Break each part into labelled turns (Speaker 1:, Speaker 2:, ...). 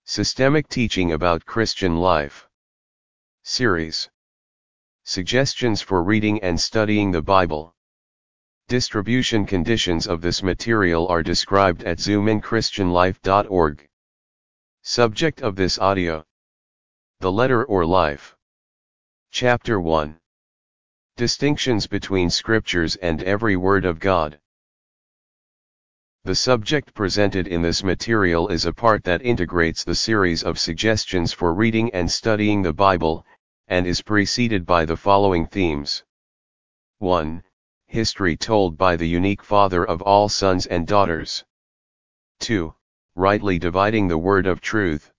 Speaker 1: Systemic Teaching About Christian Life Series. Suggestions for reading and studying the Bible. Distribution conditions of this material are described at zoominchristianlife.org. Subject of this audio: The Letter or Life. Chapter 1. Distinctions between Scriptures and every Word of God. The subject presented in this material is a part that integrates the series of suggestions for reading and studying the Bible, and is preceded by the following themes. 1. History told by the unique Father of all sons and daughters. 2. Rightly dividing the word of truth.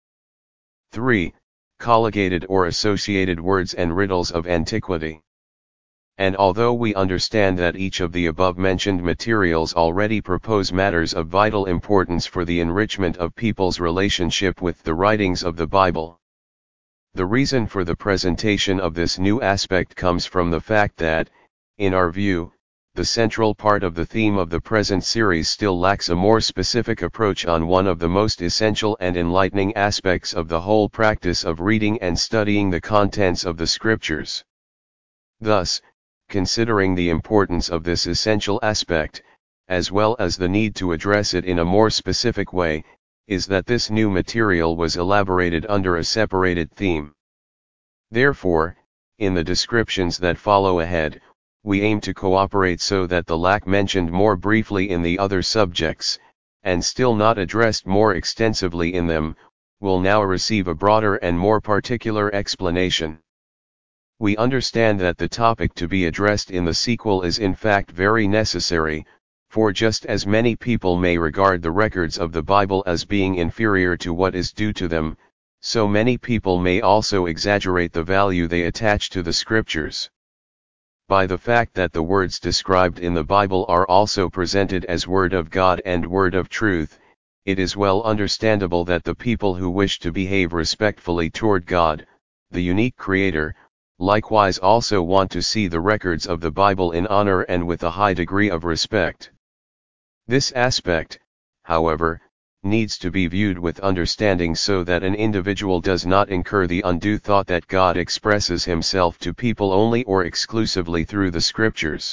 Speaker 1: 3. Collocated or associated words and riddles of antiquity. And although we understand that each of the above-mentioned materials already propose matters of vital importance for the enrichment of people's relationship with the writings of the Bible, the reason for the presentation of this new aspect comes from the fact that, in our view, the central part of the theme of the present series still lacks a more specific approach on one of the most essential and enlightening aspects of the whole practice of reading and studying the contents of the Scriptures. Thus, considering the importance of this essential aspect, as well as the need to address it in a more specific way, is that this new material was elaborated under a separated theme. Therefore, in the descriptions that follow ahead, we aim to cooperate so that the lack mentioned more briefly in the other subjects, and still not addressed more extensively in them, will now receive a broader and more particular explanation. We understand that the topic to be addressed in the sequel is in fact very necessary, for just as many people may regard the records of the Bible as being inferior to what is due to them, so many people may also exaggerate the value they attach to the Scriptures. By the fact that the words described in the Bible are also presented as Word of God and Word of Truth, it is well understandable that the people who wish to behave respectfully toward God, the unique Creator, likewise also want to see the records of the Bible in honor and with a high degree of respect. This aspect, however, needs to be viewed with understanding so that an individual does not incur the undue thought that God expresses himself to people only or exclusively through the Scriptures.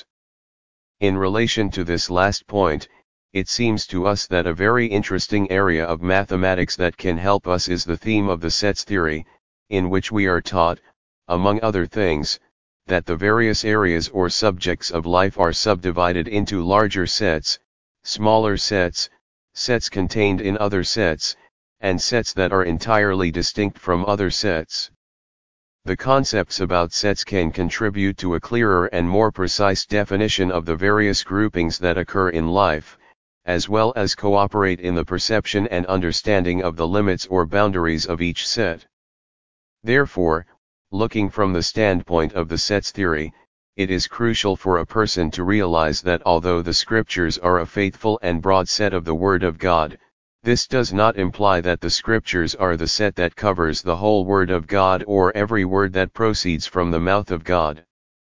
Speaker 1: In relation to this last point, it seems to us that a very interesting area of mathematics that can help us is the theme of the sets theory, in which we are taught, among other things, that the various areas or subjects of life are subdivided into larger sets, smaller sets, sets contained in other sets, and sets that are entirely distinct from other sets. The concepts about sets can contribute to a clearer and more precise definition of the various groupings that occur in life, as well as cooperate in the perception and understanding of the limits or boundaries of each set. Therefore, looking from the standpoint of the sets theory, it is crucial for a person to realize that although the Scriptures are a faithful and broad set of the Word of God, this does not imply that the Scriptures are the set that covers the whole Word of God or every word that proceeds from the mouth of God.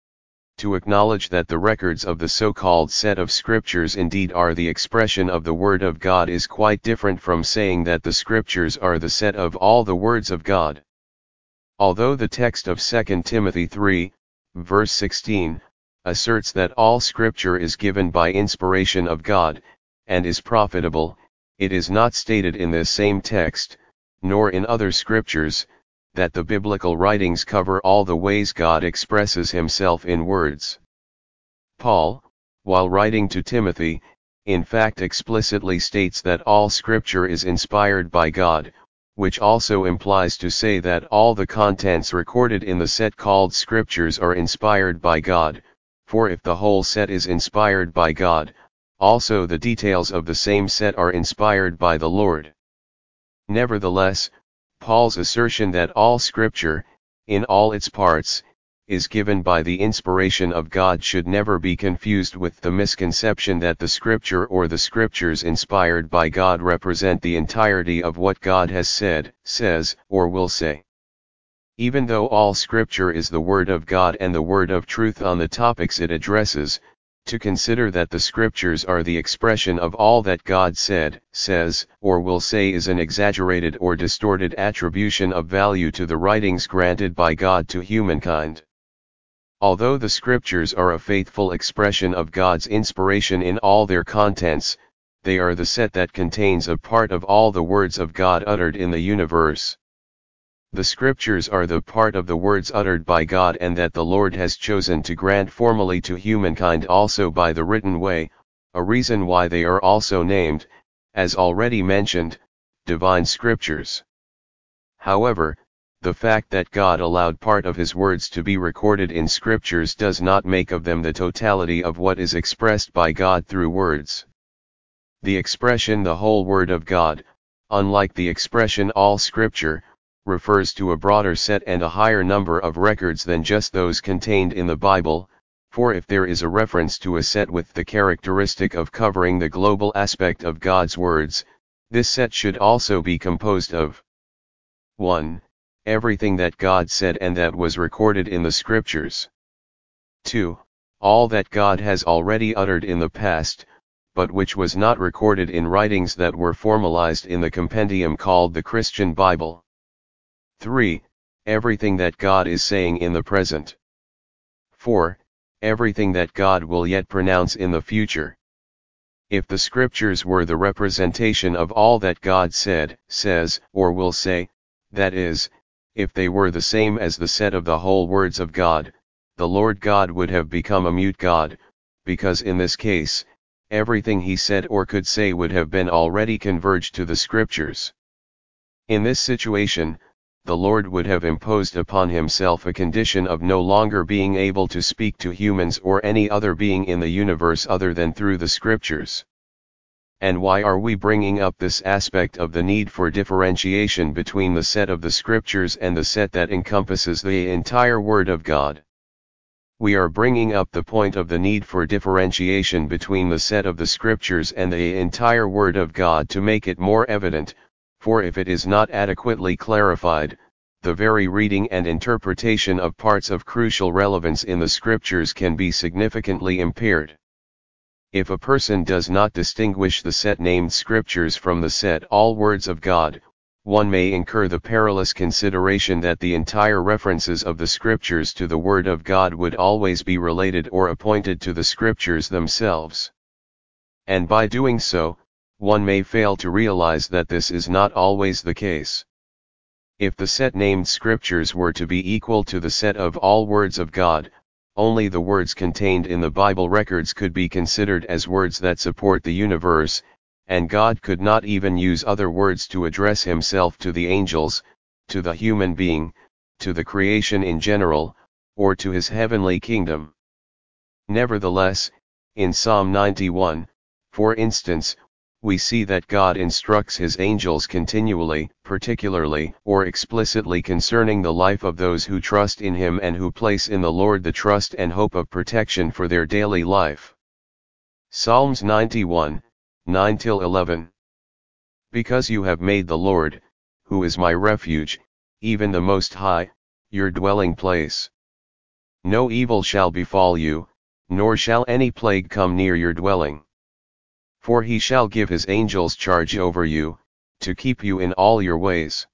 Speaker 1: To acknowledge that the records of the so-called set of Scriptures indeed are the expression of the Word of God is quite different from saying that the Scriptures are the set of all the words of God. Although the text of 2 Timothy 3, verse 16, asserts that all Scripture is given by inspiration of God, and is profitable, it is not stated in this same text, nor in other Scriptures, that the biblical writings cover all the ways God expresses himself in words. Paul, while writing to Timothy, in fact explicitly states that all Scripture is inspired by God, which also implies to say that all the contents recorded in the set called Scriptures are inspired by God, for if the whole set is inspired by God, also the details of the same set are inspired by the Lord. Nevertheless, Paul's assertion that all Scripture, in all its parts, is given by the inspiration of God should never be confused with the misconception that the Scripture or the Scriptures inspired by God represent the entirety of what God has said, says, or will say. Even though all Scripture is the Word of God and the Word of Truth on the topics it addresses, To consider that the scriptures are the expression of all that God said, says, or will say is an exaggerated or distorted attribution of value to the writings granted by God to humankind. Although the scriptures are a faithful expression of God's inspiration in all their contents, they are the set that contains a part of all the words of God uttered in the universe. The scriptures are the part of the words uttered by God and that the Lord has chosen to grant formally to humankind also by the written way, a reason why they are also named, as already mentioned, divine scriptures. However, the fact that God allowed part of his words to be recorded in scriptures does not make of them the totality of what is expressed by God through words. The expression the whole word of God, unlike the expression all scripture, refers to a broader set and a higher number of records than just those contained in the Bible, for if there is a reference to a set with the characteristic of covering the global aspect of God's words, this set should also be composed of 1. Everything that God said and that was recorded in the scriptures. 2. All that God has already uttered in the past, but which was not recorded in writings that were formalized in the compendium called the Christian Bible. 3. Everything that God is saying in the present. 4. Everything that God will yet pronounce in the future. If the scriptures were the representation of all that God said, says, or will say, that is, if they were the same as the set of the whole words of God, the Lord God would have become a mute God, because in this case, everything he said or could say would have been already converged to the scriptures. In this situation, the Lord would have imposed upon himself a condition of no longer being able to speak to humans or any other being in the universe other than through the scriptures. And why are we bringing up this aspect of the need for differentiation between the set of the scriptures and the set that encompasses the entire Word of God? We are bringing up the point of the need for differentiation between the set of the scriptures and the entire Word of God to make it more evident, for if it is not adequately clarified, the very reading and interpretation of parts of crucial relevance in the scriptures can be significantly impaired. If a person does not distinguish the set named scriptures from the set all words of God, one may incur the perilous consideration that the entire references of the scriptures to the Word of God would always be related or appointed to the scriptures themselves. And by doing so, one may fail to realize that this is not always the case. If the set named scriptures were to be equal to the set of all words of God, only the words contained in the Bible records could be considered as words that support the universe, and God could not even use other words to address himself to the angels, to the human being, to the creation in general, or to his heavenly kingdom. Nevertheless, in Psalm 91, for instance, we see that God instructs his angels continually, particularly, or explicitly concerning the life of those who trust in him and who place in the Lord the trust and hope of protection for their daily life. Psalms 91, 9-11. Because you have made the Lord, who is my refuge, even the Most High, your dwelling place. No evil shall befall you, nor shall any plague come near your dwelling. For he shall give his angels charge over you, to keep you in all your ways.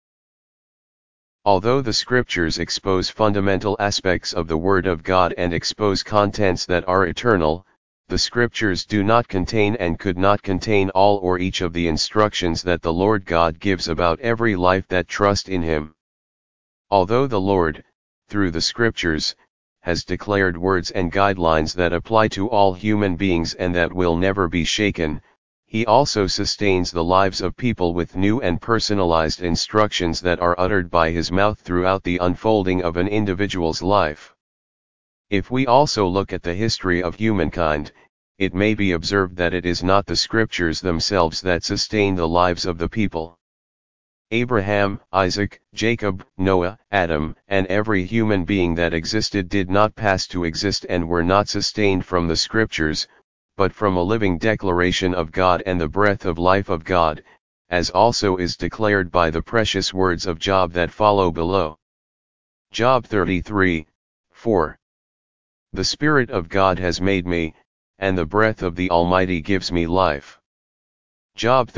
Speaker 1: Although the scriptures expose fundamental aspects of the Word of God and expose contents that are eternal, the scriptures do not contain and could not contain all or each of the instructions that the Lord God gives about every life that trust in him. Although the Lord, through the scriptures, has declared words and guidelines that apply to all human beings and that will never be shaken, he also sustains the lives of people with new and personalized instructions that are uttered by his mouth throughout the unfolding of an individual's life. If we also look at the history of humankind, it may be observed that it is not the scriptures themselves that sustain the lives of the people. Abraham, Isaac, Jacob, Noah, Adam, and every human being that existed did not pass to exist and were not sustained from the scriptures, but from a living declaration of God and the breath of life of God, as also is declared by the precious words of Job that follow below. Job 33, 4. The Spirit of God has made me, and the breath of the Almighty gives me life. Job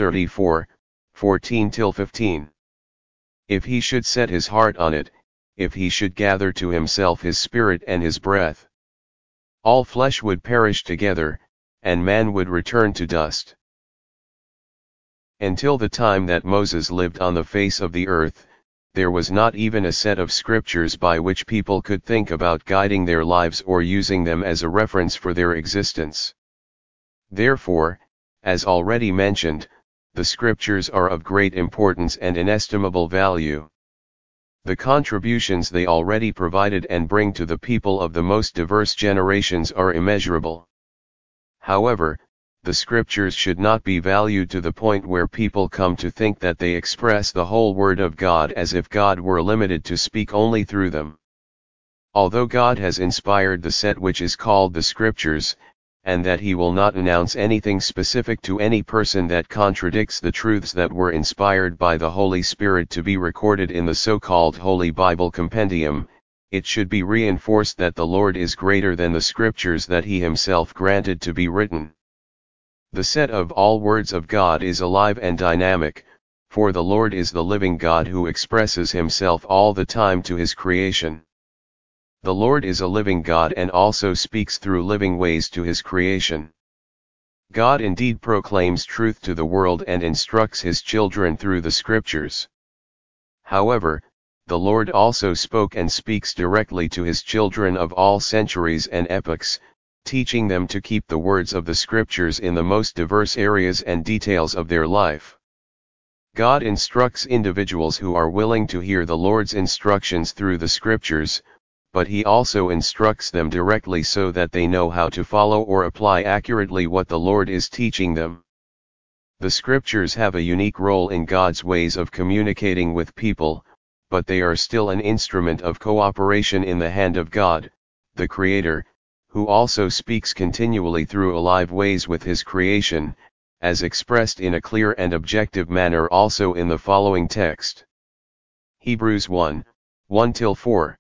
Speaker 1: 34:14-15. If he should set his heart on it, if he should gather to himself his spirit and his breath, all flesh would perish together, and man would return to dust. Until the time that Moses lived on the face of the earth, there was not even a set of scriptures by which people could think about guiding their lives or using them as a reference for their existence. Therefore, as already mentioned, the scriptures are of great importance and inestimable value. The contributions they already provided and bring to the people of the most diverse generations are immeasurable. However, the scriptures should not be valued to the point where people come to think that they express the whole Word of God as if God were limited to speak only through them. Although God has inspired the set which is called the Scriptures, and that He will not announce anything specific to any person that contradicts the truths that were inspired by the Holy Spirit to be recorded in the so-called Holy Bible Compendium, it should be reinforced that the Lord is greater than the Scriptures that He Himself granted to be written. The set of all words of God is alive and dynamic, for the Lord is the living God who expresses Himself all the time to His creation. The Lord is a living God and also speaks through living ways to His creation. God indeed proclaims truth to the world and instructs His children through the Scriptures. However, the Lord also spoke and speaks directly to His children of all centuries and epochs, teaching them to keep the words of the Scriptures in the most diverse areas and details of their life. God instructs individuals who are willing to hear the Lord's instructions through the Scriptures, but He also instructs them directly so that they know how to follow or apply accurately what the Lord is teaching them. The Scriptures have a unique role in God's ways of communicating with people, but they are still an instrument of cooperation in the hand of God, the Creator, who also speaks continually through alive ways with His creation, as expressed in a clear and objective manner also in the following text. Hebrews 1:1-4.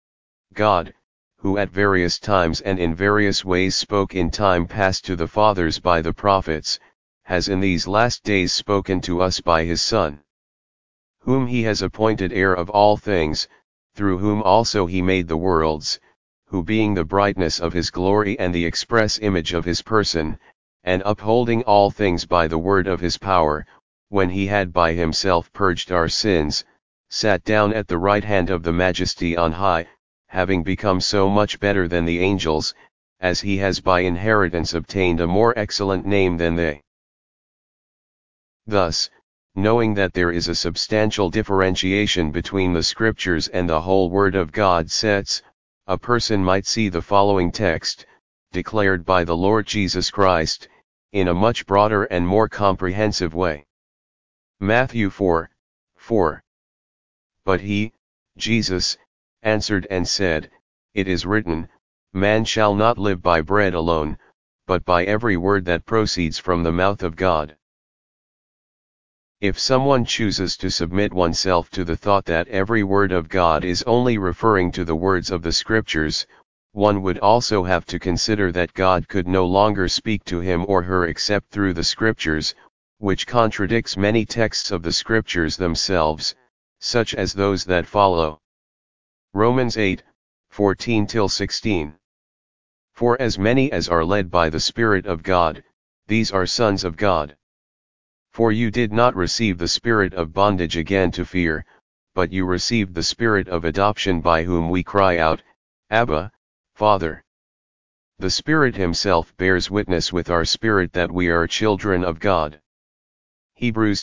Speaker 1: God, who at various times and in various ways spoke in time past to the fathers by the prophets, has in these last days spoken to us by His Son, whom He has appointed heir of all things, through whom also He made the worlds, who being the brightness of His glory and the express image of His person, and upholding all things by the word of His power, when He had by Himself purged our sins, sat down at the right hand of the Majesty on high, having become so much better than the angels, as He has by inheritance obtained a more excellent name than they. Thus, knowing that there is a substantial differentiation between the Scriptures and the whole Word of God sets, a person might see the following text, declared by the Lord Jesus Christ, in a much broader and more comprehensive way. Matthew 4:4. But He, Jesus, answered and said, It is written, Man shall not live by bread alone, but by every word that proceeds from the mouth of God. If someone chooses to submit oneself to the thought that every word of God is only referring to the words of the Scriptures, one would also have to consider that God could no longer speak to him or her except through the Scriptures, which contradicts many texts of the Scriptures themselves, such as those that follow. Romans 8:14-16. For as many as are led by the Spirit of God, these are sons of God. For you did not receive the spirit of bondage again to fear, but you received the Spirit of adoption by whom we cry out, Abba, Father. The Spirit Himself bears witness with our spirit that we are children of God. Hebrews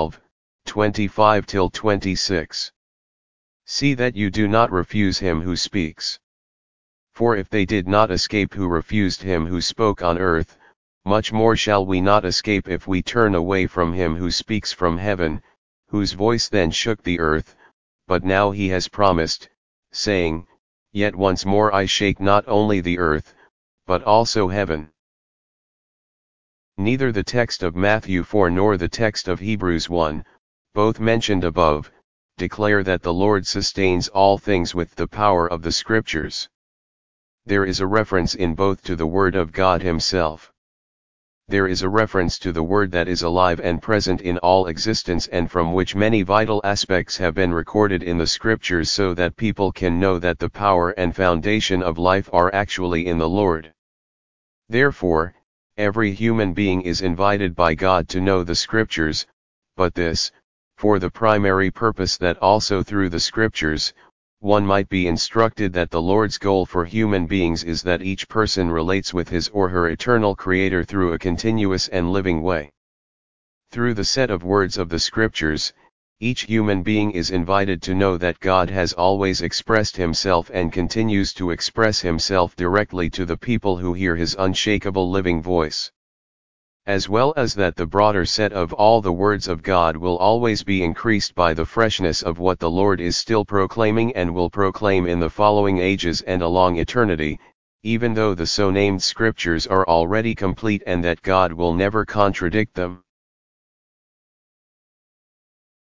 Speaker 1: 12:25-26. See that you do not refuse Him who speaks. For if they did not escape who refused Him who spoke on earth, much more shall we not escape if we turn away from Him who speaks from heaven, whose voice then shook the earth, but now He has promised, saying, Yet once more I shake not only the earth, but also heaven. Neither the text of Matthew 4 nor the text of Hebrews 1, both mentioned above, declare that the Lord sustains all things with the power of the Scriptures. there is a reference in both to the Word of God Himself. There is a reference to the Word that is alive and present in all existence and from which many vital aspects have been recorded in the Scriptures so that people can know that the power and foundation of life are actually in the Lord. Therefore, every human being is invited by God to know the Scriptures, but this, for the primary purpose that also through the Scriptures, one might be instructed that the Lord's goal for human beings is that each person relates with his or her eternal Creator through a continuous and living way. Through the set of words of the Scriptures, each human being is invited to know that God has always expressed Himself and continues to express Himself directly to the people who hear His unshakable living voice. As well as that the broader set of all the words of God will always be increased by the freshness of what the Lord is still proclaiming and will proclaim in the following ages and along eternity, even though the so-named Scriptures are already complete and that God will never contradict them.